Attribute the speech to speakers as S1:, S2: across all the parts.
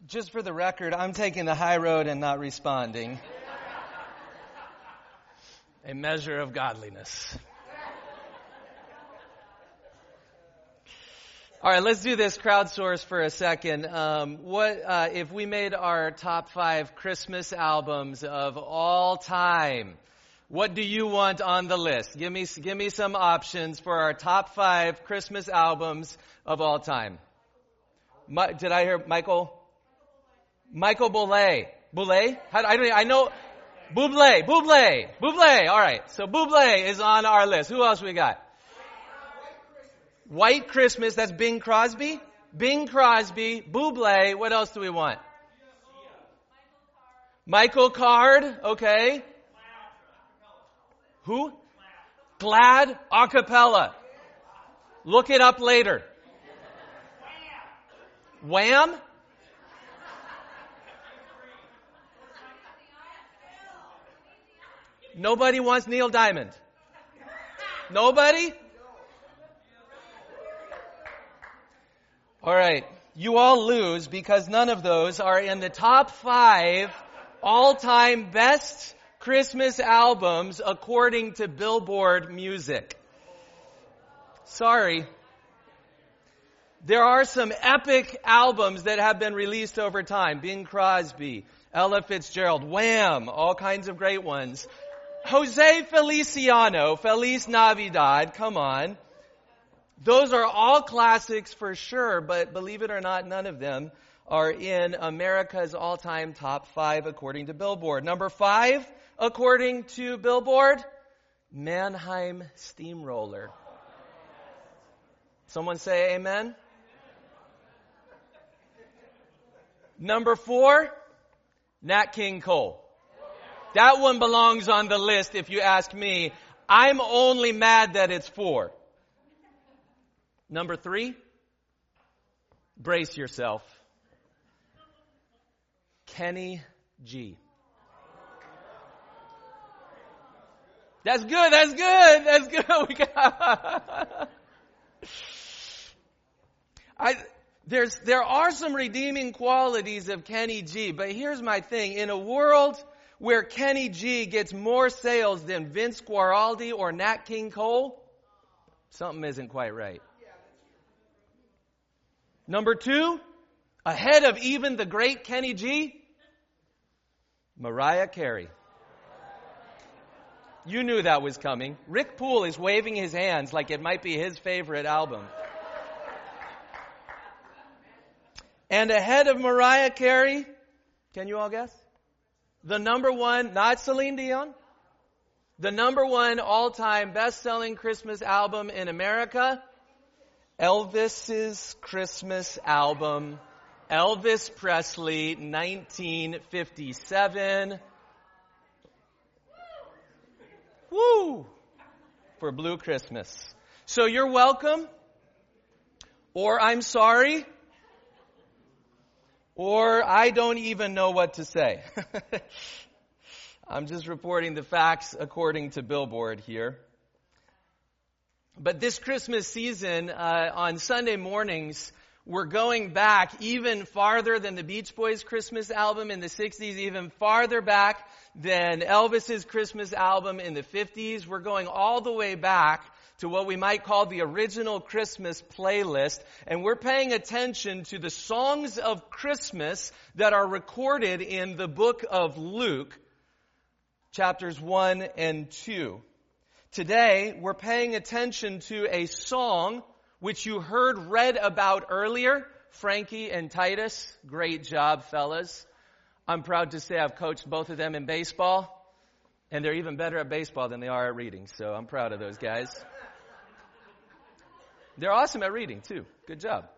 S1: Just for the record, I'm taking the high road and not responding. A measure of godliness. All right, let's do this crowdsource for a second. What if we made our top 5 Christmas albums of all time? What do you want on the list? Give me some options for our top 5 Christmas albums of all time. Did I hear Michael? Michael Bublé. Bublé? I know. Bublé. All right. So Bublé is on our list. Who else we got? White Christmas. That's Bing Crosby. Bing Crosby. Bublé. What else do we want? Michael Card. Okay. Who? Glad a cappella. Look it up later. Wham? Nobody wants Neil Diamond. Nobody? All right. You all lose because none of those are in the top 5 all-time best Christmas albums according to Billboard Music. Sorry. There are some epic albums that have been released over time. Bing Crosby, Ella Fitzgerald, Wham, all kinds of great ones. Jose Feliciano, Feliz Navidad, come on. Those are all classics for sure, but believe it or not, none of them are in America's all-time top 5 according to Billboard. Number 5, according to Billboard, Mannheim Steamroller. Someone say amen? Number 4, Nat King Cole. That one belongs on the list if you ask me. I'm only mad that it's 4. Number 3, brace yourself. Kenny G. That's good. We got there are some redeeming qualities of Kenny G, but here's my thing. In a world where Kenny G gets more sales than Vince Guaraldi or Nat King Cole, something isn't quite right. Number 2, ahead of even the great Kenny G, Mariah Carey. You knew that was coming. Rick Poole is waving his hands like it might be his favorite album. And ahead of Mariah Carey, can you all guess? The number 1, not Celine Dion, the number 1 all-time best-selling Christmas album in America, Elvis's Christmas album, Elvis Presley, 1957. Woo! For Blue Christmas. So you're welcome, or I'm sorry, or I don't even know what to say. I'm just reporting the facts according to Billboard here. But this Christmas season, on Sunday mornings, we're going back even farther than the Beach Boys Christmas album in the 60s, even farther back than Elvis's Christmas album in the 50s. We're going all the way back to what we might call the original Christmas playlist, and we're paying attention to the songs of Christmas that are recorded in the book of Luke, chapters 1 and 2. Today, we're paying attention to a song which you heard read about earlier, Frankie and Titus. Great job, fellas. I'm proud to say I've coached both of them in baseball, and they're even better at baseball than they are at reading, so I'm proud of those guys. They're awesome at reading, too. Good job.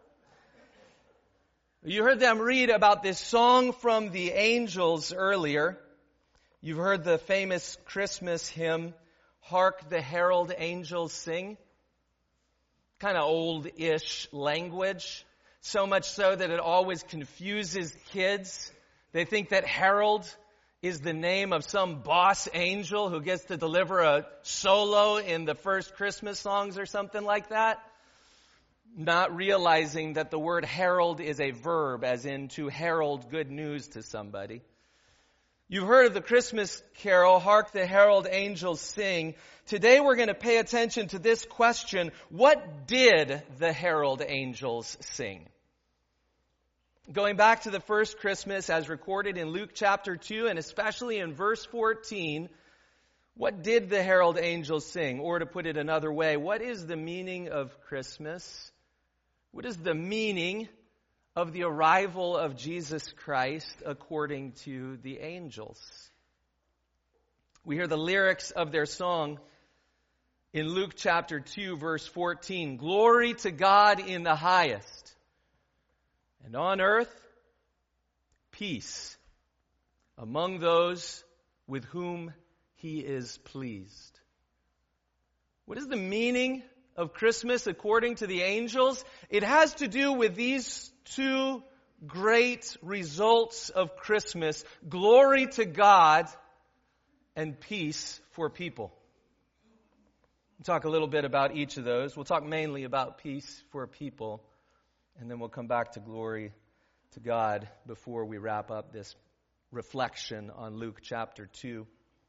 S1: You heard them read about this song from the angels earlier. You've heard the famous Christmas hymn, Hark the Herald Angels Sing. Kind of old-ish language. So much so that it always confuses kids. They think that Herald is the name of some boss angel who gets to deliver a solo in the first Christmas songs or something like that. not realizing that the word herald is a verb, as in to herald good news to somebody. You've heard of the Christmas carol, Hark the Herald Angels Sing. Today we're going to pay attention to this question: what did the herald angels sing? Going back to the first Christmas as recorded in Luke chapter 2, and especially in verse 14, what did the herald angels sing? Or to put it another way, what is the meaning of Christmas? What is the meaning of the arrival of Jesus Christ according to the angels? We hear the lyrics of their song in Luke chapter 2, verse 14. Glory to God in the highest, and on earth, peace among those with whom He is pleased. What is the meaning of Christmas according to the angels? It has to do with these two great results of Christmas: glory to God and peace for people. We'll talk a little bit about each of those. We'll talk mainly about peace for people, and then we'll come back to glory to God before we wrap up this reflection on Luke chapter 2.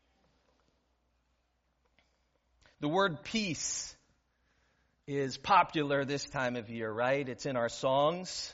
S1: The word peace is popular this time of year, right? It's in our songs.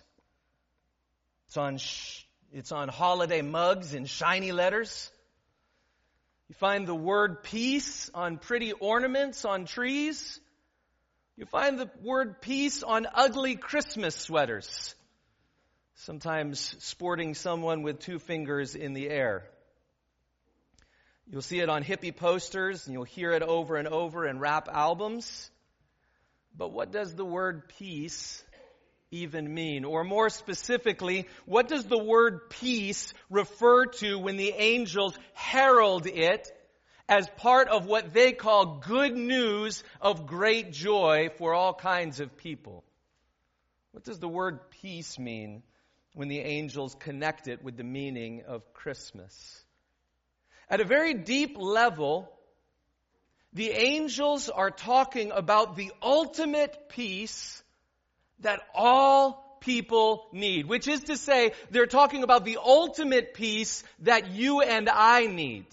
S1: It's on holiday mugs in shiny letters. You find the word peace on pretty ornaments on trees. You find the word peace on ugly Christmas sweaters, sometimes sporting someone with two fingers in the air. You'll see it on hippie posters, and you'll hear it over and over in rap albums. But what does the word peace even mean? Or more specifically, what does the word peace refer to when the angels herald it as part of what they call good news of great joy for all kinds of people? What does the word peace mean when the angels connect it with the meaning of Christmas? At a very deep level, the angels are talking about the ultimate peace that all people need, which is to say, they're talking about the ultimate peace that you and I need.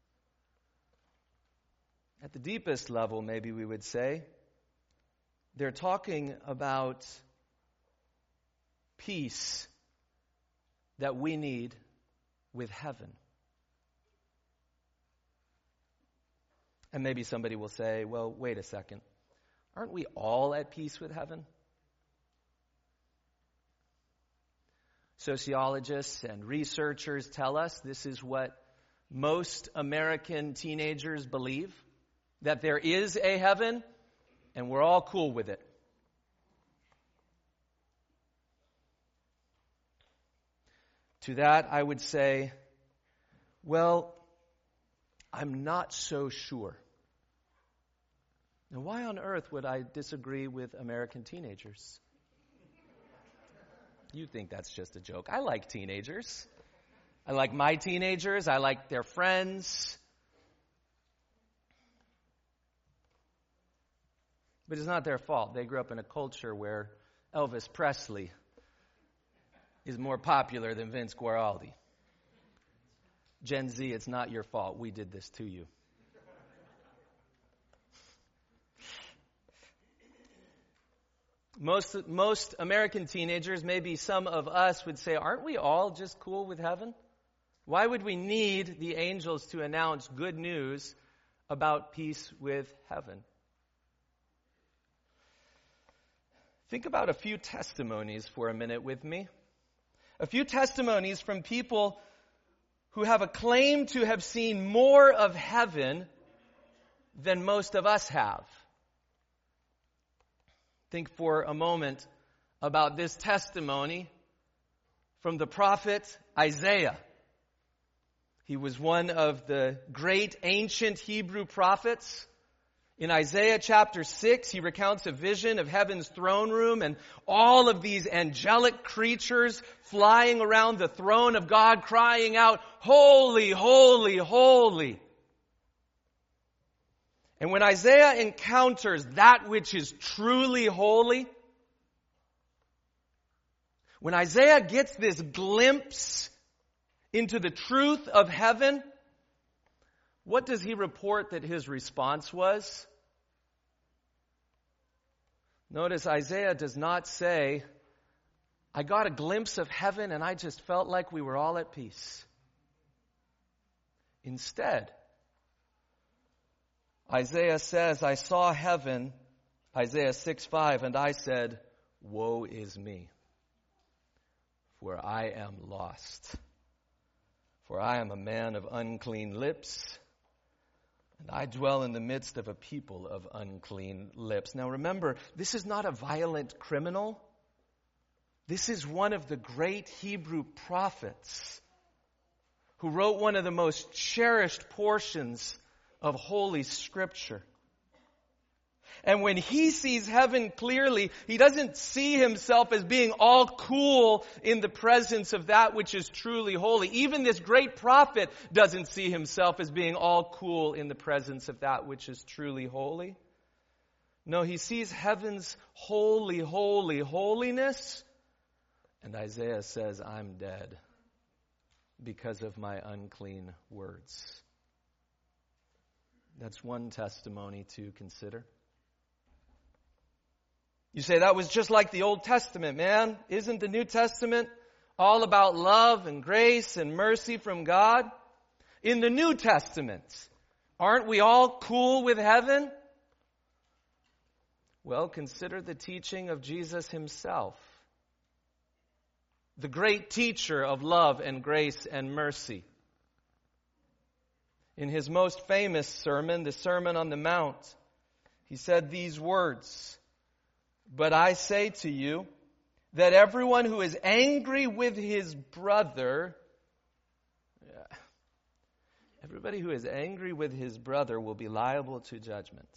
S1: At the deepest level, maybe we would say, they're talking about peace that we need with heaven. And maybe somebody will say, well, wait a second. Aren't we all at peace with heaven? Sociologists and researchers tell us this is what most American teenagers believe, that there is a heaven, and we're all cool with it. To that, I would say, well, I'm not so sure. Now, why on earth would I disagree with American teenagers? You think that's just a joke. I like teenagers. I like my teenagers. I like their friends. But it's not their fault. They grew up in a culture where Elvis Presley is more popular than Vince Guaraldi. Gen Z, it's not your fault. We did this to you. Most American teenagers, maybe some of us, would say, aren't we all just cool with heaven? Why would we need the angels to announce good news about peace with heaven? Think about a few testimonies for a minute with me. A few testimonies from people who have a claim to have seen more of heaven than most of us have. Think for a moment about this testimony from the prophet Isaiah. He was one of the great ancient Hebrew prophets. In Isaiah chapter 6, he recounts a vision of heaven's throne room and all of these angelic creatures flying around the throne of God, crying out, "Holy, holy, holy." And when Isaiah encounters that which is truly holy, When Isaiah gets this glimpse into the truth of heaven, what does he report that his response was? Notice Isaiah does not say, I got a glimpse of heaven and I just felt like we were all at peace. Instead, Isaiah says, I saw heaven, Isaiah 6:5, and I said, woe is me, for I am lost. For I am a man of unclean lips, and I dwell in the midst of a people of unclean lips. Now remember, this is not a violent criminal. This is one of the great Hebrew prophets who wrote one of the most cherished portions of Holy Scripture. And when he sees heaven clearly, he doesn't see himself as being all cool in the presence of that which is truly holy. Even this great prophet doesn't see himself as being all cool in the presence of that which is truly holy. No, he sees heaven's holy, holy, holiness. And Isaiah says, I'm dead because of my unclean words. That's one testimony to consider. You say, that was just like the Old Testament, man. Isn't the New Testament all about love and grace and mercy from God? In the New Testament, aren't we all cool with heaven? Well, consider the teaching of Jesus himself, the great teacher of love and grace and mercy. In his most famous sermon, the Sermon on the Mount, he said these words, but I say to you that everyone who is angry with his brother, everybody who is angry with his brother will be liable to judgment.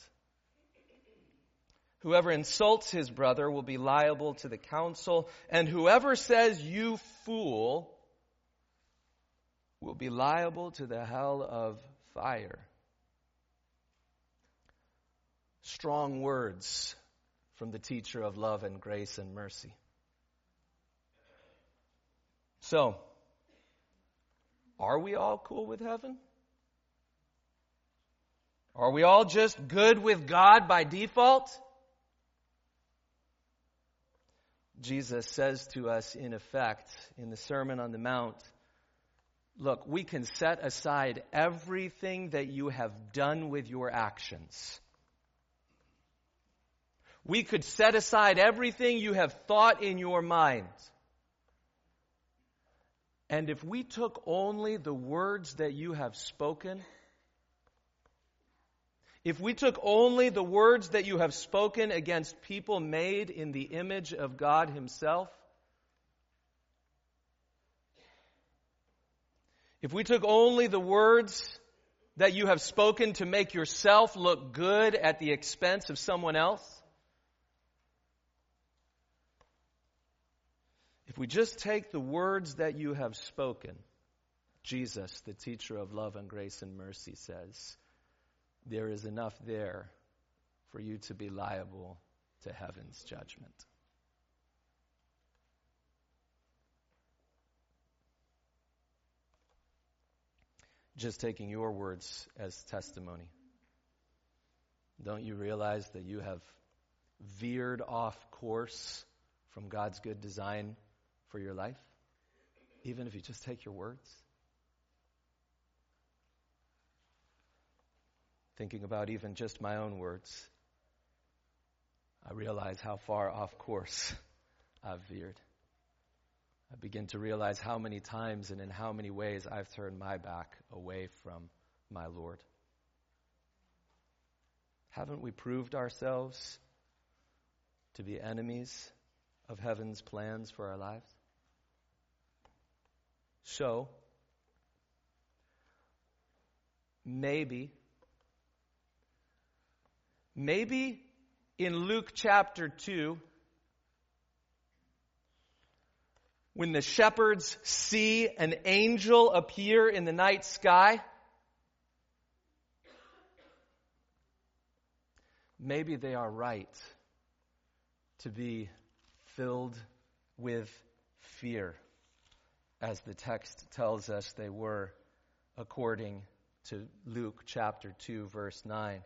S1: Whoever insults his brother will be liable to the council, and whoever says, you fool, will be liable to the hell of fire. Strong words from the teacher of love and grace and mercy. So, are we all cool with heaven? Are we all just good with God by default? Jesus says to us, in effect, in the Sermon on the Mount, look, we can set aside everything that you have done with your actions. We could set aside everything you have thought in your mind. And if we took only the words that you have spoken, if we took only the words that you have spoken against people made in the image of God himself, if we took only the words that you have spoken to make yourself look good at the expense of someone else, if we just take the words that you have spoken, Jesus, the teacher of love and grace and mercy, says, there is enough there for you to be liable to heaven's judgment. Just taking your words as testimony, don't you realize that you have veered off course from God's good design for your life? Even if you just take your words? Thinking about even just my own words, I realize how far off course I've veered. I begin to realize how many times and in how many ways I've turned my back away from my Lord. Haven't we proved ourselves to be enemies of heaven's plans for our lives? So, maybe in Luke chapter 2, when the shepherds see an angel appear in the night sky, maybe they are right to be filled with fear, as the text tells us they were according to Luke chapter 2, verse 9.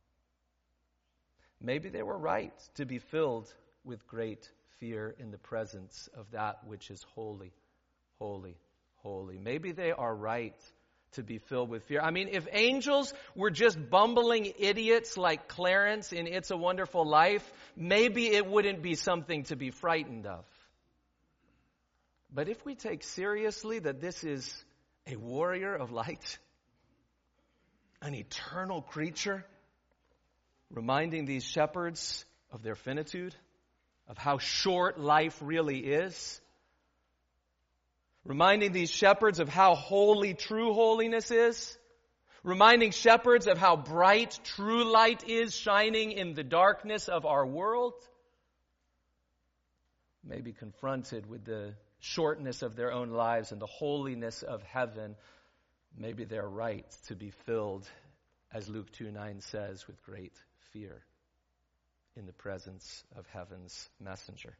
S1: Maybe they were right to be filled with great fear in the presence of that which is holy, holy, holy. Maybe they are right to be filled with fear. I mean, if angels were just bumbling idiots like Clarence in It's a Wonderful Life, maybe it wouldn't be something to be frightened of. But if we take seriously that this is a warrior of light, an eternal creature, reminding these shepherds of their finitude, of how short life really is, reminding these shepherds of how holy true holiness is, reminding shepherds of how bright true light is shining in the darkness of our world, maybe confronted with the shortness of their own lives and the holiness of heaven, maybe they're right to be filled, as Luke 2:9 says, with great fear in the presence of heaven's messenger.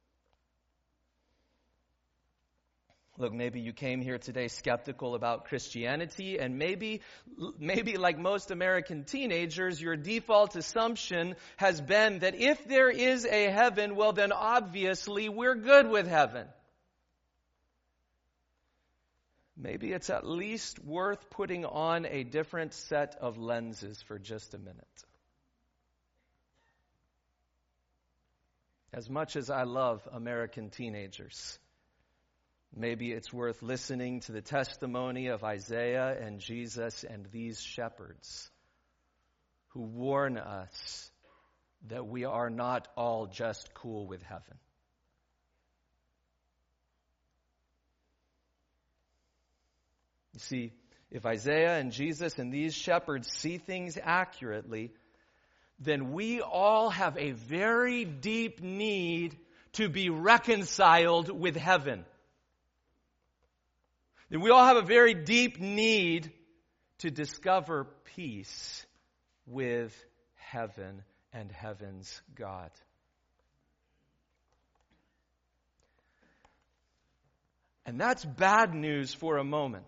S1: Look, maybe you came here today skeptical about Christianity, and maybe like most American teenagers, your default assumption has been that if there is a heaven, well then obviously we're good with heaven. Maybe it's at least worth putting on a different set of lenses for just a minute. As much as I love American teenagers, maybe it's worth listening to the testimony of Isaiah and Jesus and these shepherds who warn us that we are not all just cool with heaven. You see, if Isaiah and Jesus and these shepherds see things accurately, then we all have a very deep need to be reconciled with heaven. Then we all have a very deep need to discover peace with heaven and heaven's God. And that's bad news for a moment.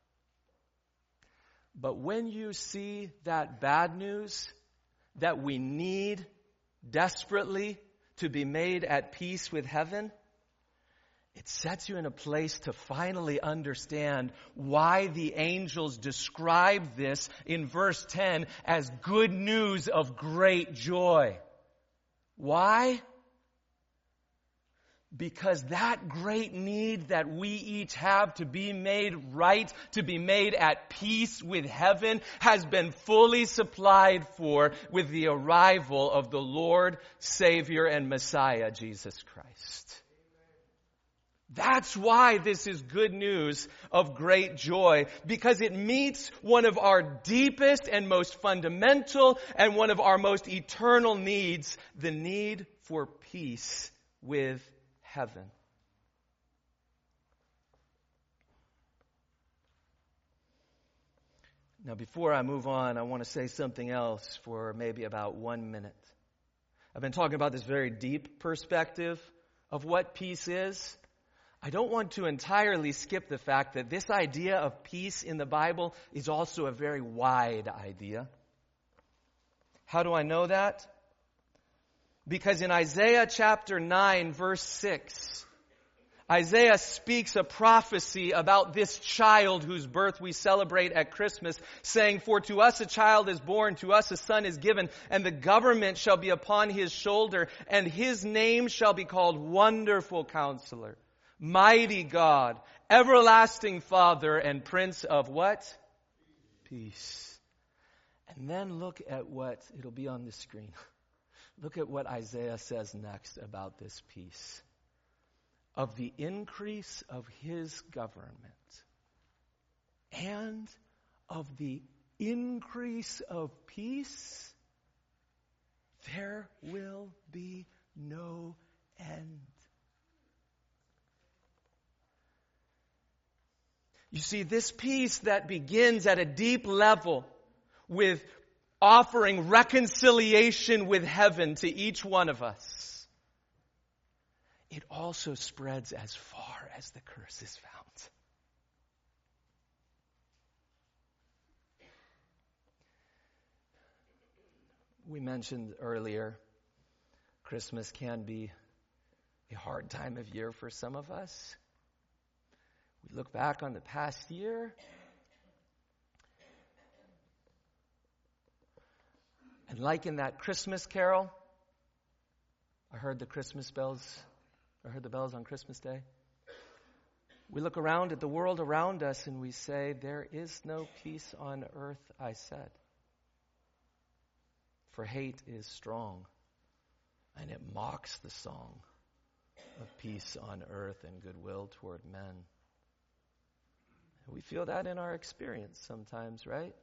S1: But when you see that bad news, that we need desperately to be made at peace with heaven, it sets you in a place to finally understand why the angels describe this in verse 10 as good news of great joy. Why? Because that great need that we each have to be made right, to be made at peace with heaven, has been fully supplied for with the arrival of the Lord, Savior, and Messiah, Jesus Christ. That's why this is good news of great joy, because it meets one of our deepest and most fundamental and one of our most eternal needs, the need for peace with heaven. Now, before I move on, I want to say something else for maybe about 1 minute. I've been talking about this very deep perspective of what peace is. I don't want to entirely skip the fact that this idea of peace in the Bible is also a very wide idea. How do I know that? Because in Isaiah chapter 9, verse 6, Isaiah speaks a prophecy about this child whose birth we celebrate at Christmas, saying, "For to us a child is born, to us a son is given, and the government shall be upon his shoulder, and his name shall be called Wonderful Counselor, Mighty God, Everlasting Father, and Prince of" what? Peace. And then look at what, it'll be on the screen. Look at what Isaiah says next about this peace. Of the increase of his government and of the increase of peace, there will be no end. You see, this peace that begins at a deep level with offering reconciliation with heaven to each one of us, it also spreads as far as the curse is found. We mentioned earlier, Christmas can be a hard time of year for some of us. We look back on the past year, and like in that Christmas carol, I heard the bells on Christmas Day. We look around at the world around us and we say, there is no peace on earth, I said. For hate is strong, and it mocks the song of peace on earth and goodwill toward men. We feel that in our experience sometimes, right?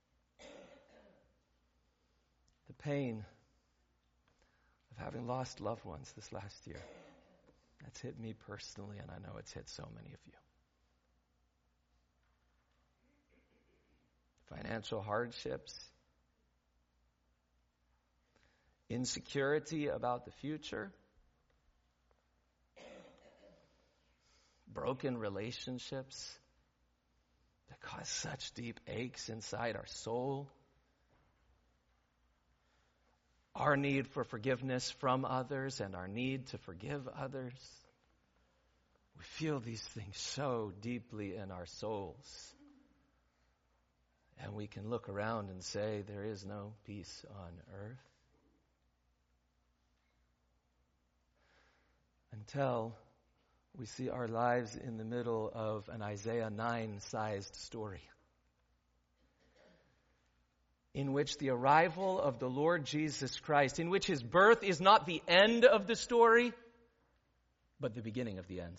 S1: The pain of having lost loved ones this last year. That's hit me personally, and I know it's hit so many of you. Financial hardships, insecurity about the future, broken relationships that cause such deep aches inside our soul, our need for forgiveness from others and our need to forgive others. We feel these things so deeply in our souls. And we can look around and say, there is no peace on earth. Until we see our lives in the middle of an Isaiah 9-sized story, in which the arrival of the Lord Jesus Christ, in which his birth is not the end of the story, but the beginning of the end.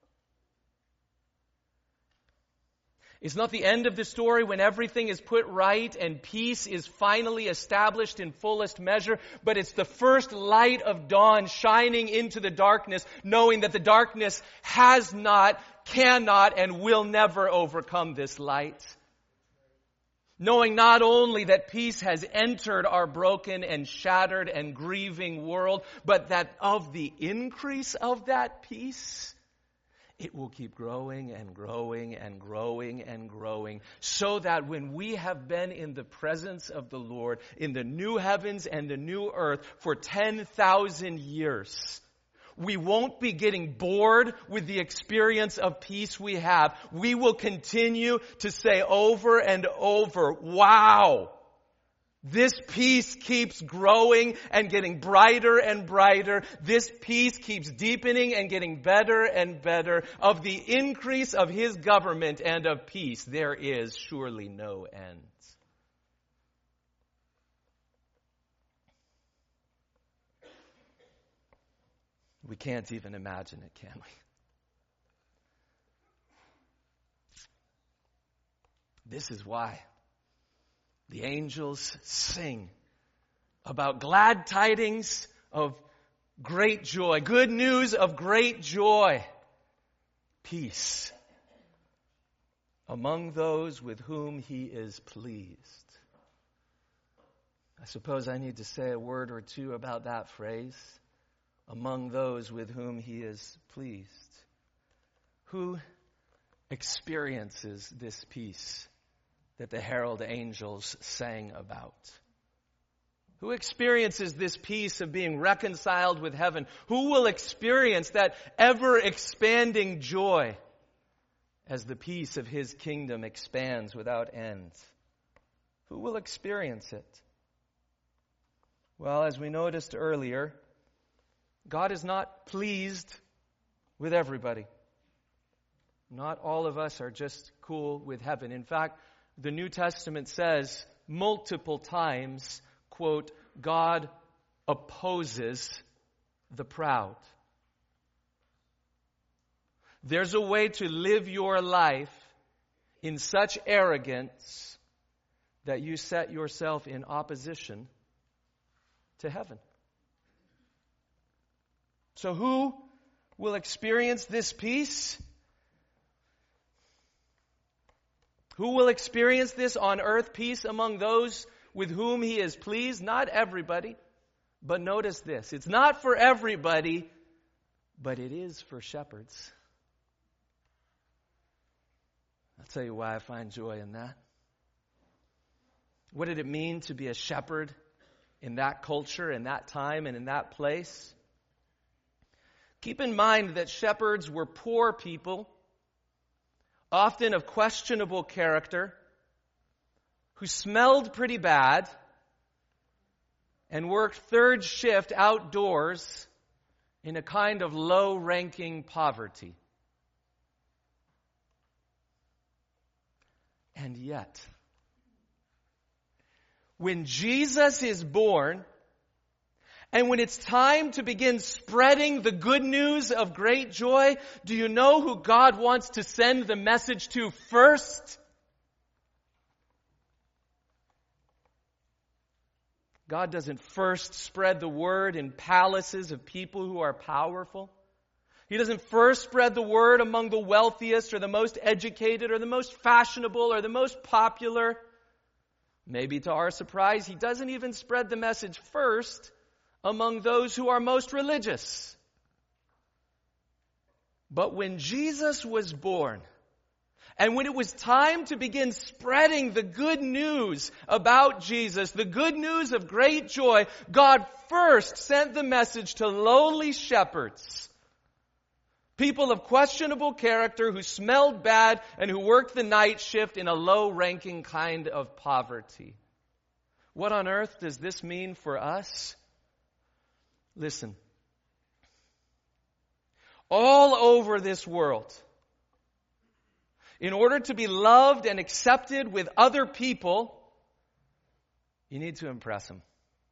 S1: It's not the end of the story when everything is put right and peace is finally established in fullest measure, but it's the first light of dawn shining into the darkness, knowing that the darkness has not, cannot, and will never overcome this light. Knowing not only that peace has entered our broken and shattered and grieving world, but that of the increase of that peace, it will keep growing and growing and growing and growing, so that when we have been in the presence of the Lord, in the new heavens and the new earth for 10,000 years, we won't be getting bored with the experience of peace we have. We will continue to say over and over, wow! This peace keeps growing and getting brighter and brighter. This peace keeps deepening and getting better and better. Of the increase of his government and of peace, there is surely no end. We can't even imagine it, can we? This is why the angels sing about glad tidings of great joy, good news of great joy, peace among those with whom he is pleased. I suppose I need to say a word or two about that phrase, among those with whom he is pleased. Who experiences this peace that the herald angels sang about? Who experiences this peace of being reconciled with heaven? Who will experience that ever-expanding joy as the peace of his kingdom expands without end? Who will experience it? Well, as we noticed earlier, God is not pleased with everybody. Not all of us are just cool with heaven. In fact, the New Testament says multiple times, quote, God opposes the proud. There's a way to live your life in such arrogance that you set yourself in opposition to heaven. So who will experience this peace? Who will experience this on earth peace among those with whom he is pleased? Not everybody. But notice this. It's not for everybody, but it is for shepherds. I'll tell you why I find joy in that. What did it mean to be a shepherd in that culture, in that time, and in that place? Keep in mind that shepherds were poor people, often of questionable character, who smelled pretty bad and worked third shift outdoors in a kind of low-ranking poverty. And yet, when Jesus is born, and when it's time to begin spreading the good news of great joy, do you know who God wants to send the message to first? God doesn't first spread the word in palaces of people who are powerful. He doesn't first spread the word among the wealthiest or the most educated or the most fashionable or the most popular. Maybe to our surprise, he doesn't even spread the message first among those who are most religious. But when Jesus was born, and when it was time to begin spreading the good news about Jesus, the good news of great joy, God first sent the message to lowly shepherds, people of questionable character who smelled bad and who worked the night shift in a low-ranking kind of poverty. What on earth does this mean for us? Listen. All over this world, in order to be loved and accepted with other people, you need to impress them.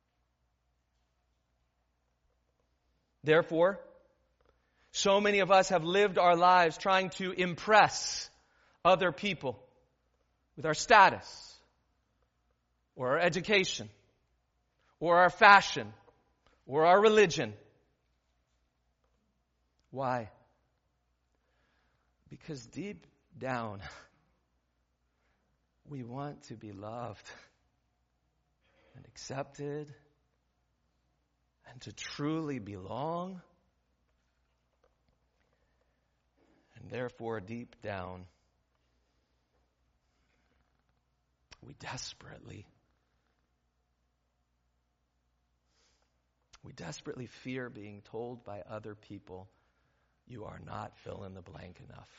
S1: Therefore, so many of us have lived our lives trying to impress other people with our status, or our education, or our fashion, or our religion. Why? Because deep down, we want to be loved and accepted and to truly belong. And therefore, deep down, we desperately fear being told by other people, you are not fill in the blank enough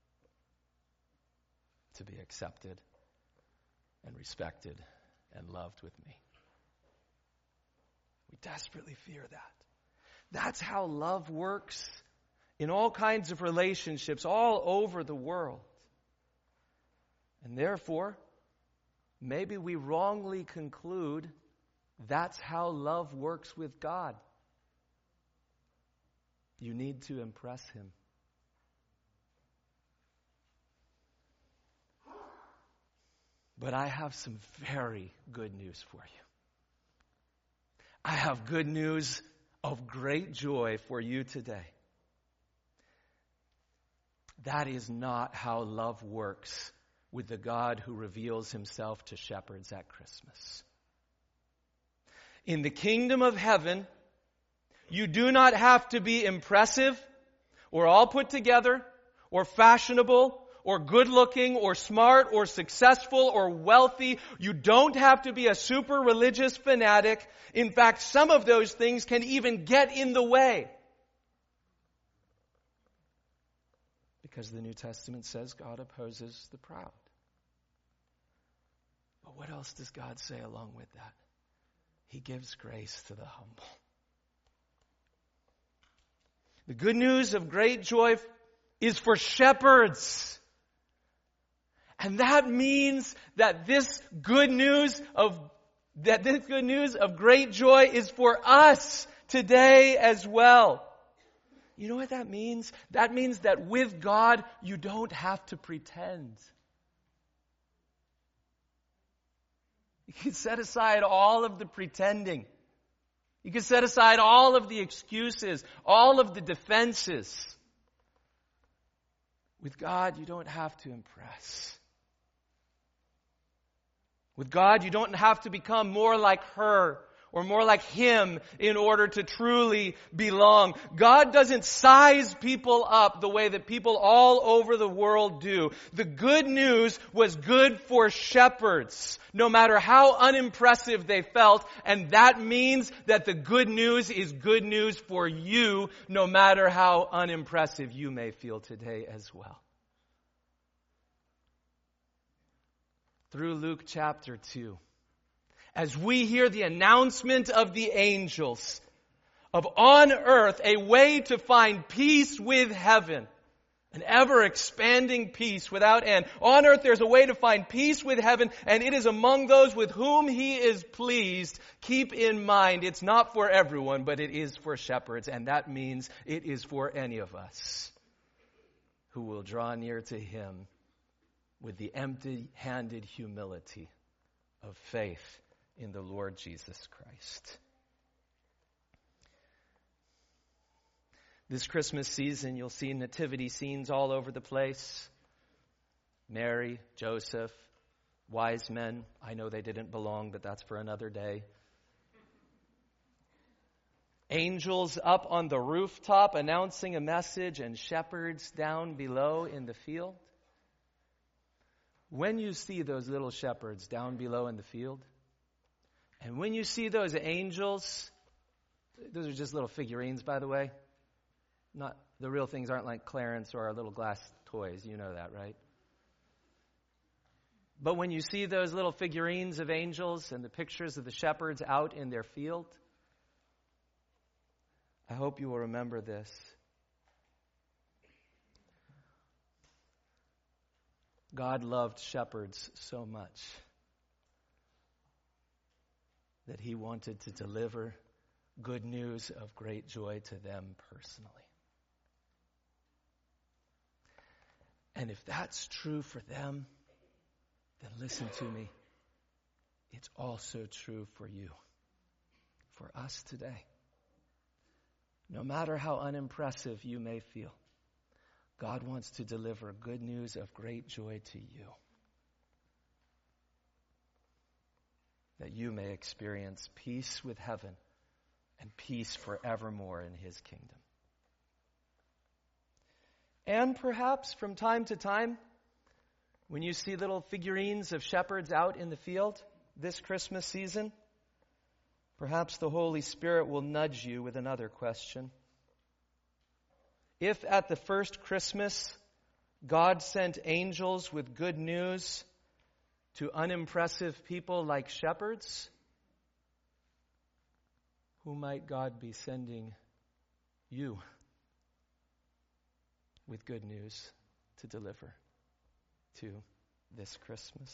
S1: to be accepted and respected and loved with me. We desperately fear that. That's how love works in all kinds of relationships all over the world. And therefore, maybe we wrongly conclude that's how love works with God. You need to impress Him. But I have some very good news for you. I have good news of great joy for you today. That is not how love works with the God who reveals Himself to shepherds at Christmas. In the kingdom of heaven, you do not have to be impressive or all put together or fashionable or good-looking or smart or successful or wealthy. You don't have to be a super religious fanatic. In fact, some of those things can even get in the way. Because the New Testament says God opposes the proud. But what else does God say along with that? He gives grace to the humble. The good news of great joy is for shepherds. And that means that this good news of great joy is for us today as well. You know what that means? That means that with God, you don't have to pretend. You can set aside all of the pretending. You can set aside all of the excuses, all of the defenses. With God, you don't have to impress. With God, you don't have to become more like her or more like Him in order to truly belong. God doesn't size people up the way that people all over the world do. The good news was good for shepherds, no matter how unimpressive they felt, and that means that the good news is good news for you, no matter how unimpressive you may feel today as well. Through Luke chapter 2, as we hear the announcement of the angels of on earth a way to find peace with heaven, an ever-expanding peace without end. On earth there's a way to find peace with heaven, and it is among those with whom He is pleased. Keep in mind, it's not for everyone, but it is for shepherds, and that means it is for any of us who will draw near to Him with the empty-handed humility of faith in the Lord Jesus Christ. This Christmas season, you'll see nativity scenes all over the place. Mary, Joseph, wise men. I know they didn't belong, but that's for another day. Angels up on the rooftop announcing a message, and shepherds down below in the field. When you see those little shepherds down below in the field, and when you see those angels, those are just little figurines, by the way. Not the real things aren't like Clarence or our little glass toys. You know that, right? But when you see those little figurines of angels and the pictures of the shepherds out in their field, I hope you will remember this. God loved shepherds so much that He wanted to deliver good news of great joy to them personally. And if that's true for them, then listen to me. It's also true for you, for us today. No matter how unimpressive you may feel, God wants to deliver good news of great joy to you, that you may experience peace with heaven and peace forevermore in His kingdom. And perhaps from time to time, when you see little figurines of shepherds out in the field this Christmas season, perhaps the Holy Spirit will nudge you with another question. If at the first Christmas, God sent angels with good news to unimpressive people like shepherds, who might God be sending you with good news to deliver to this Christmas?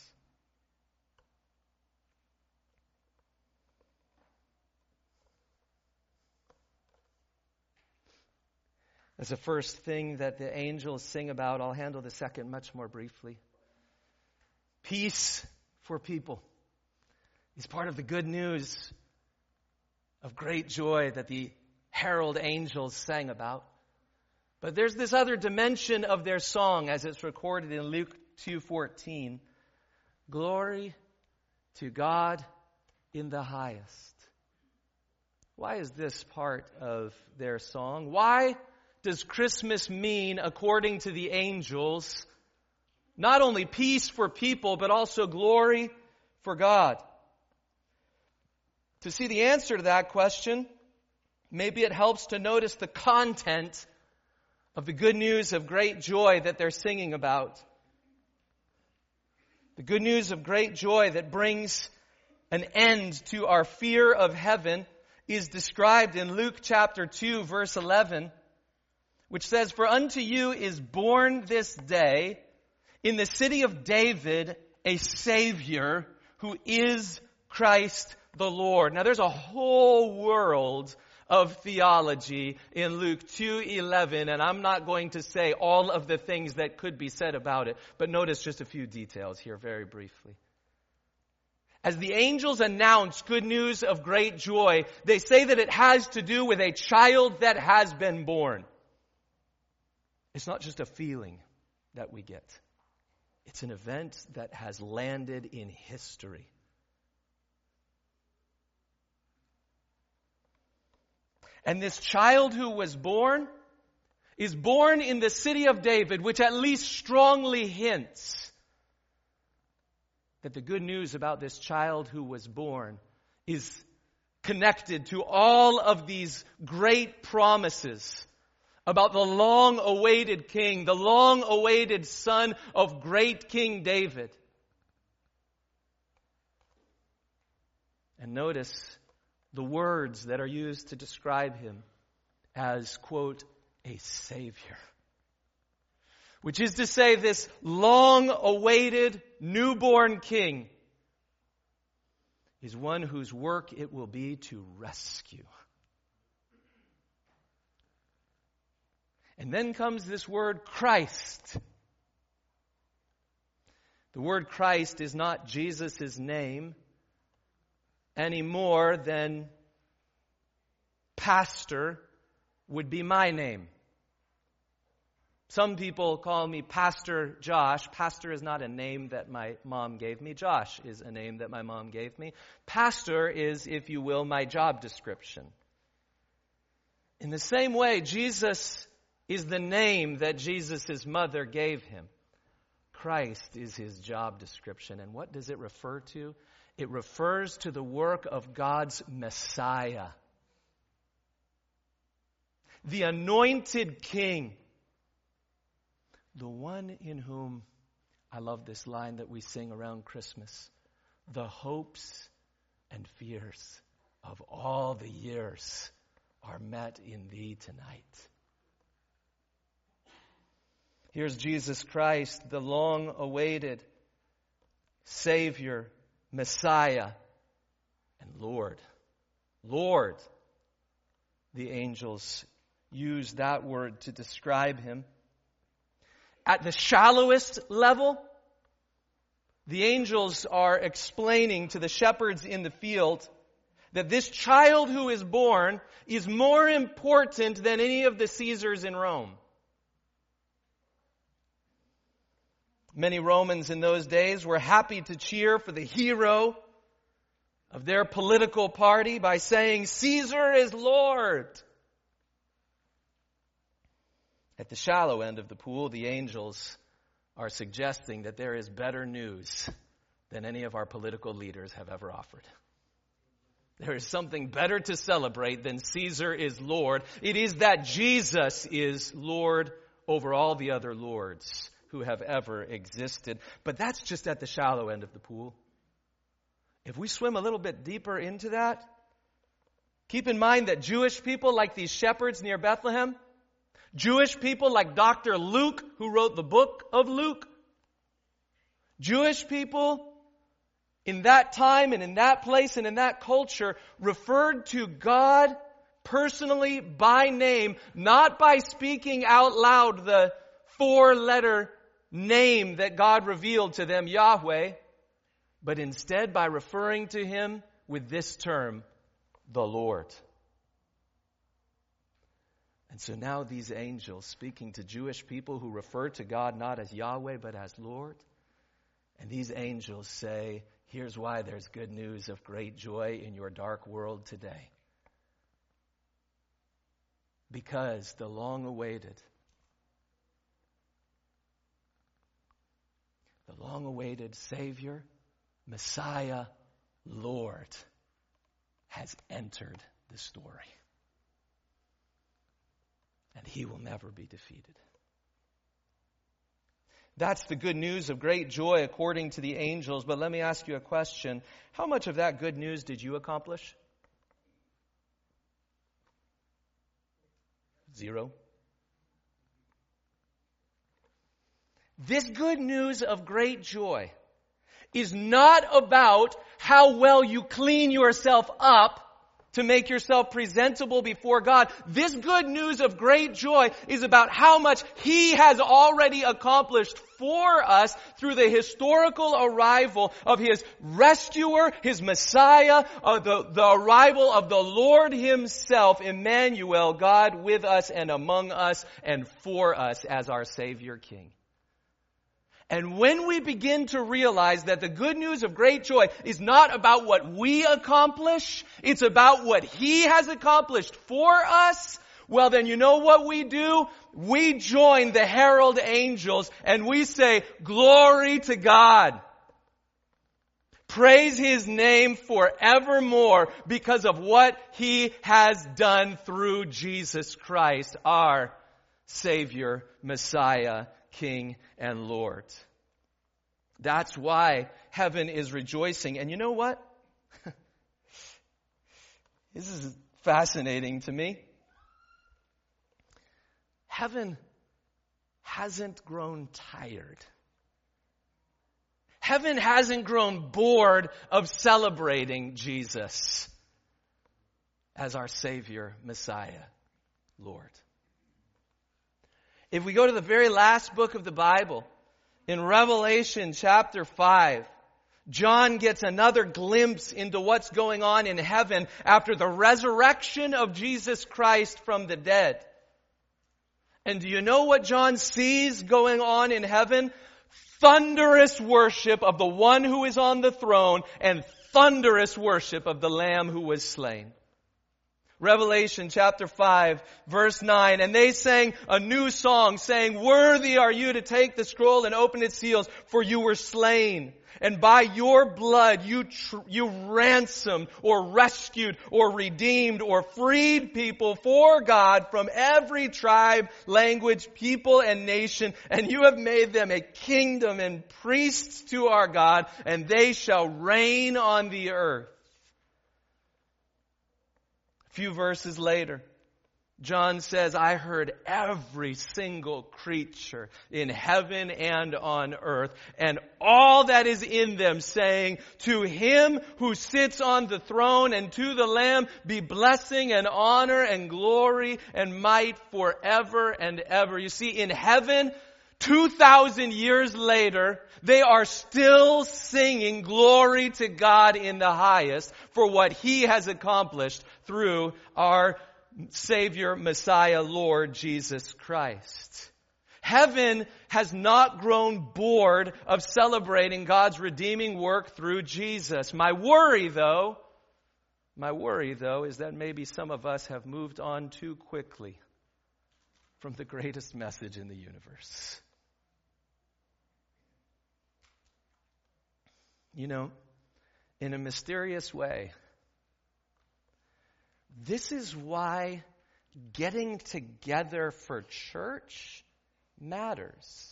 S1: As the first thing that the angels sing about, I'll handle the second much more briefly. Peace for people is part of the good news of great joy that the herald angels sang about. But there's this other dimension of their song as it's recorded in Luke 2:14. Glory to God in the highest. Why is this part of their song? Why does Christmas mean, according to the angels, not only peace for people, but also glory for God? To see the answer to that question, maybe it helps to notice the content of the good news of great joy that they're singing about. The good news of great joy that brings an end to our fear of heaven is described in Luke chapter 2, verse 11, which says, "For unto you is born this day in the city of David a Savior who is Christ the Lord." Now there's a whole world of theology in Luke 2:11, and I'm not going to say all of the things that could be said about it, but notice just a few details here very briefly. As the angels announce good news of great joy, they say that it has to do with a child that has been born. It's not just a feeling that we get. It's an event that has landed in history. And this child who was born is born in the city of David, which at least strongly hints that the good news about this child who was born is connected to all of these great promises about the long-awaited king, the long-awaited son of great King David. And notice the words that are used to describe him as, quote, a Savior. Which is to say, this long-awaited newborn king is one whose work it will be to rescue. And then comes this word Christ. The word Christ is not Jesus' name any more than pastor would be my name. Some people call me Pastor Josh. Pastor is not a name that my mom gave me. Josh is a name that my mom gave me. Pastor is, if you will, my job description. In the same way, Jesus is the name that Jesus' mother gave him. Christ is his job description. And what does it refer to? It refers to the work of God's Messiah. The anointed king. The one in whom, I love this line that we sing around Christmas, the hopes and fears of all the years are met in thee tonight. Here's Jesus Christ, the long-awaited Savior, Messiah, and Lord. Lord. The angels use that word to describe him. At the shallowest level, the angels are explaining to the shepherds in the field that this child who is born is more important than any of the Caesars in Rome. Many Romans in those days were happy to cheer for the hero of their political party by saying, Caesar is Lord. At the shallow end of the pool, the angels are suggesting that there is better news than any of our political leaders have ever offered. There is something better to celebrate than Caesar is Lord. It is that Jesus is Lord over all the other lords who have ever existed. But that's just at the shallow end of the pool. If we swim a little bit deeper into that, keep in mind that Jewish people like these shepherds near Bethlehem, Jewish people like Dr. Luke, who wrote the book of Luke, Jewish people in that time and in that place and in that culture referred to God personally by name, not by speaking out loud the 4-letter name that God revealed to them, Yahweh, but instead by referring to him with this term, the Lord. And so now these angels speaking to Jewish people who refer to God not as Yahweh but as Lord, and these angels say, here's why there's good news of great joy in your dark world today. Because the long-awaited Savior, Messiah, Lord has entered the story. And he will never be defeated. That's the good news of great joy according to the angels. But let me ask you a question. How much of that good news did you accomplish? 0. This good news of great joy is not about how well you clean yourself up to make yourself presentable before God. This good news of great joy is about how much He has already accomplished for us through the historical arrival of His rescuer, His Messiah, the arrival of the Lord Himself, Emmanuel, God with us and among us and for us as our Savior King. And when we begin to realize that the good news of great joy is not about what we accomplish, it's about what He has accomplished for us, well then you know what we do? We join the herald angels and we say, glory to God. Praise His name forevermore because of what He has done through Jesus Christ, our Savior, Messiah, King, and Lord. That's why heaven is rejoicing. And you know what? This is fascinating to me. Heaven hasn't grown tired. Heaven hasn't grown bored of celebrating Jesus as our Savior, Messiah, Lord. If we go to the very last book of the Bible, in Revelation chapter 5, John gets another glimpse into what's going on in heaven after the resurrection of Jesus Christ from the dead. And do you know what John sees going on in heaven? Thunderous worship of the one who is on the throne and thunderous worship of the Lamb who was slain. Revelation chapter 5, verse 9, and they sang a new song saying, worthy are you to take the scroll and open its seals, for you were slain. And by your blood you ransomed or rescued or redeemed or freed people for God from every tribe, language, people, and nation. And you have made them a kingdom and priests to our God, and they shall reign on the earth. A few verses later, John says, I heard every single creature in heaven and on earth and all that is in them saying, to Him who sits on the throne and to the Lamb be blessing and honor and glory and might forever and ever. You see, in heaven, 2,000 years later, they are still singing glory to God in the highest for what He has accomplished through our Savior, Messiah, Lord Jesus Christ. Heaven has not grown bored of celebrating God's redeeming work through Jesus. My worry though, is that maybe some of us have moved on too quickly from the greatest message in the universe. You know, in a mysterious way, this is why getting together for church matters.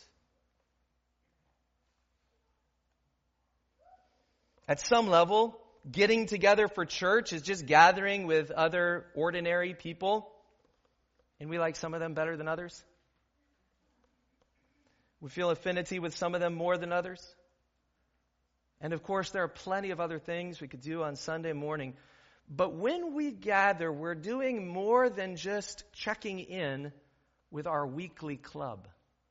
S1: At some level, getting together for church is just gathering with other ordinary people, and we like some of them better than others. We feel affinity with some of them more than others. And of course, there are plenty of other things we could do on Sunday morning. But when we gather, we're doing more than just checking in with our weekly club.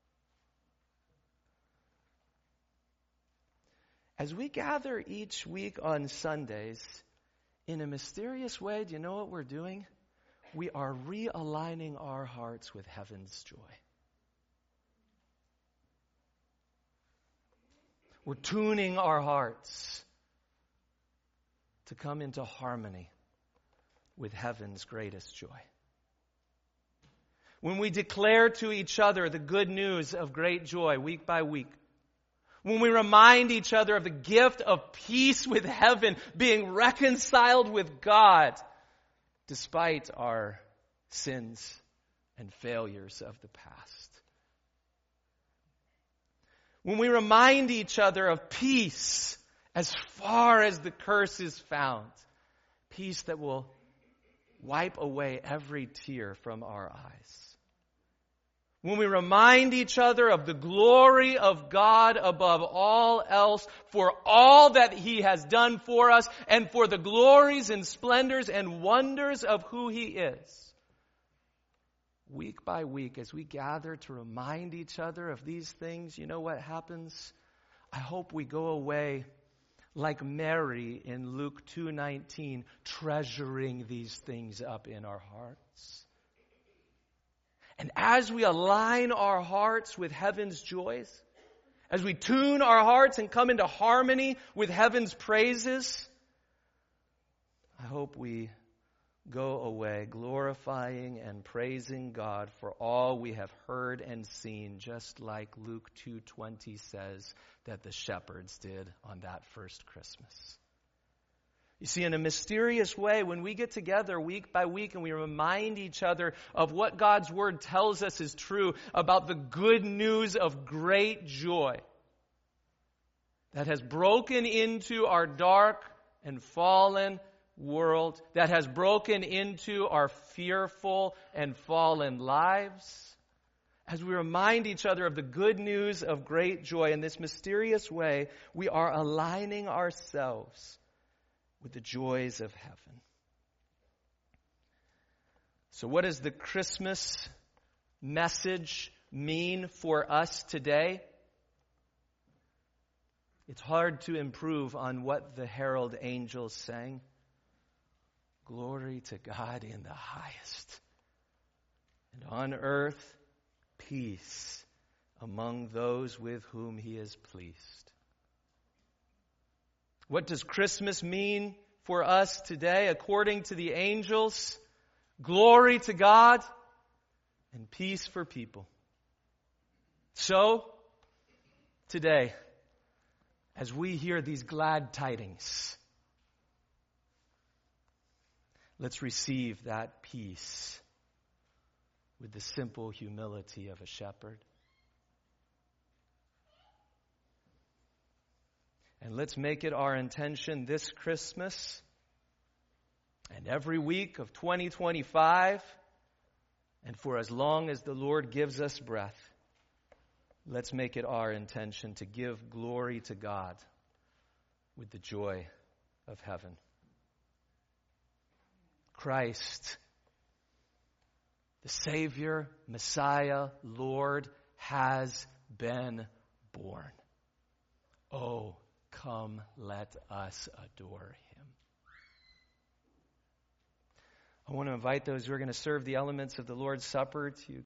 S1: As we gather each week on Sundays, in a mysterious way, do you know what we're doing? We are realigning our hearts with heaven's joy. We're tuning our hearts to come into harmony with heaven's greatest joy. When we declare to each other the good news of great joy week by week, when we remind each other of the gift of peace with heaven, being reconciled with God, despite our sins and failures of the past. When we remind each other of peace as far as the curse is found, peace that will wipe away every tear from our eyes. When we remind each other of the glory of God above all else for all that He has done for us and for the glories and splendors and wonders of who He is. Week by week, as we gather to remind each other of these things, you know what happens? I hope we go away like Mary in Luke 2:19, treasuring these things up in our hearts. And as we align our hearts with heaven's joys, as we tune our hearts and come into harmony with heaven's praises, I hope we go away glorifying and praising God for all we have heard and seen, just like Luke 2:20 says that the shepherds did on that first Christmas. You see, in a mysterious way, when we get together week by week and we remind each other of what God's Word tells us is true about the good news of great joy that has broken into our dark and fallen world, that has broken into our fearful and fallen lives, as we remind each other of the good news of great joy in this mysterious way, we are aligning ourselves with the joys of heaven. So what does the Christmas message mean for us today? It's hard to improve on what the herald angels sang. Glory to God in the highest, and on earth peace among those with whom He is pleased. What does Christmas mean for us today? According to the angels, glory to God and peace for people. So, today, as we hear these glad tidings, let's receive that peace with the simple humility of a shepherd. And let's make it our intention this Christmas and every week of 2025 and for as long as the Lord gives us breath, let's make it our intention to give glory to God with the joy of heaven. Christ, the Savior, Messiah, Lord, has been born. Oh, come, let us adore Him. I want to invite those who are going to serve the elements of the Lord's Supper to